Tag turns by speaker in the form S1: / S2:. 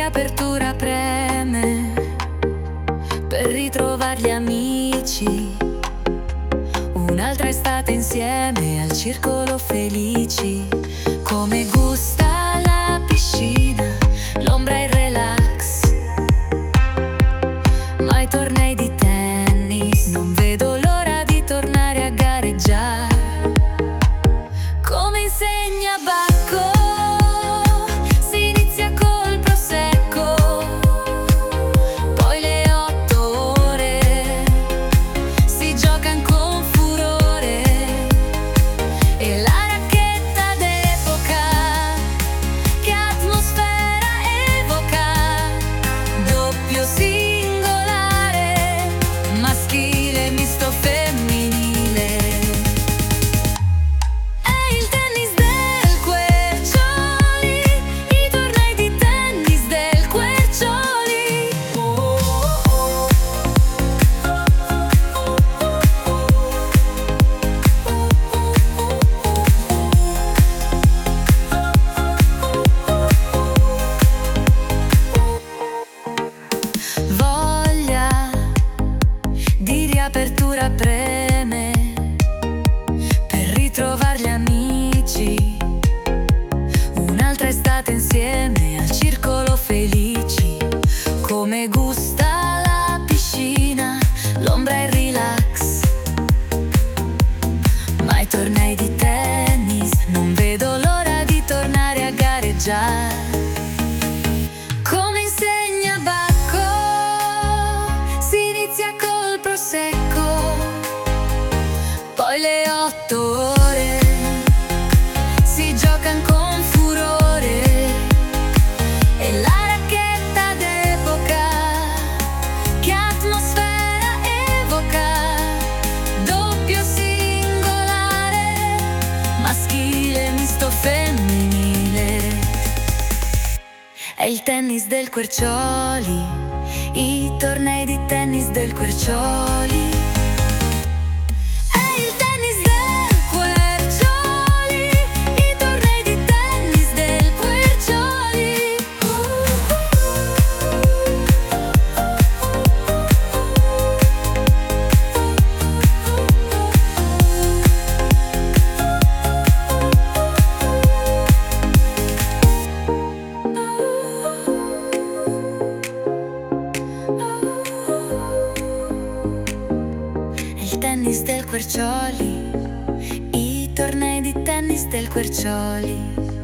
S1: riapertura preme per ritrovare gli amici. Un'altra estate insieme al circolo felici. Come gusta la piscina, l'ombra e il relax, ma i tornei di tennis non vedo l'ora di tornare a gareggiare. Come insegna Bacco, si inizia col prosecco, poi le 8 ore si giocan con furore, e la racchetta d'epoca che atmosfera evoca. Doppio singolare, maschile, misto, femminile. È il tennis del Quercioli, i tornei di tennis del Quercioli. Voglia di riapertura preme per ritrovare gli amici. Un'altra estate insieme al circolo felici. Come gusta la piscina, l'ombra e il relax, ma i tornei di tennis non vedo l'ora di tornare a gareggiare. Come insegna Bacco, si inizia col prosecco, poi le 8 ore si giocan con furore, e la racchetta d'epoca che atmosfera evoca. Doppio singolare, maschile, misto, femminile. È il tennis del Quercioli, i tornei di tennis del Quercioli. È il tennis del Quercioli, i tornei di tennis del Quercioli. Il tennis del Quercioli, i tornei di tennis del Quercioli.